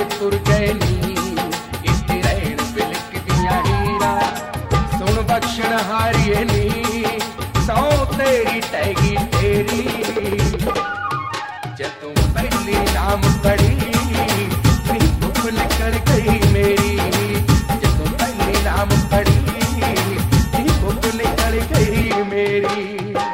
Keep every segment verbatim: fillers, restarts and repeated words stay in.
के तुर गए नी इत्ते रहन बिलक दियां हीरा सुन बख्शण हारिए नी सौ तेरी टैगी तेरी जदों पहली नाम पढ़ी नी भुख निकल गई मेरी जदों पहली नाम पढ़ी नी भुख निकल गई मेरी।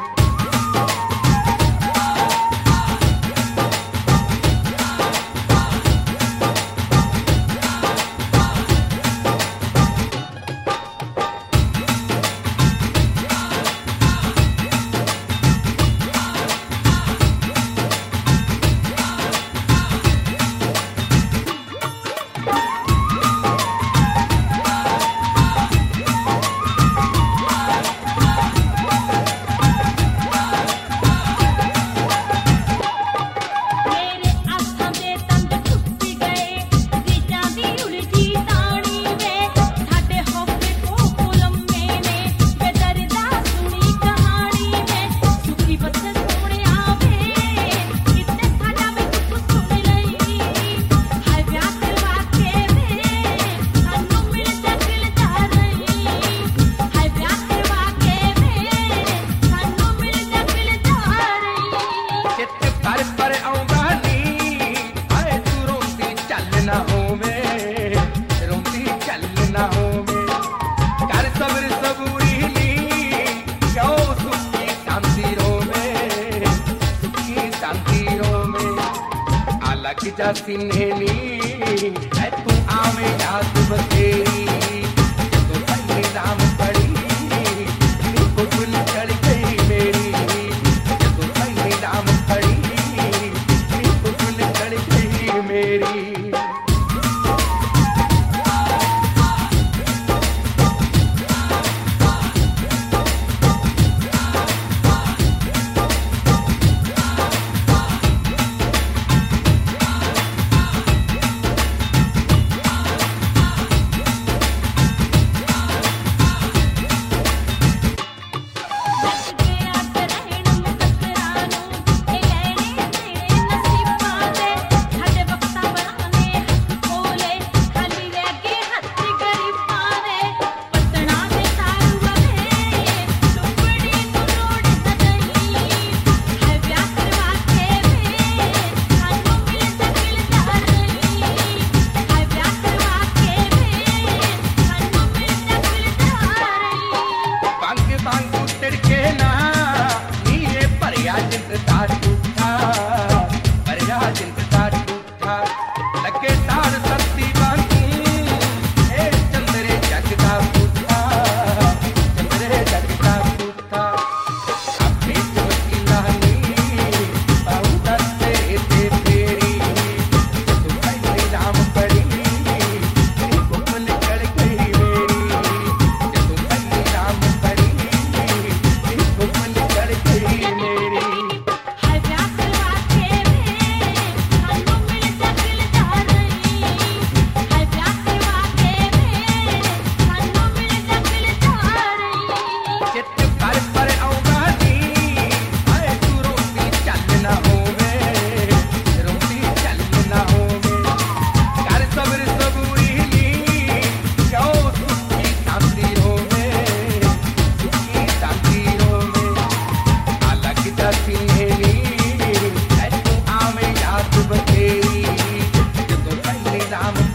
जा सिन्हेली है तू आवे याद बतेरी तो पहले राम पड़ी नी भुख निकल गई मेरी तो पहले राम पड़ी नी भुख निकल गई मेरी। I'm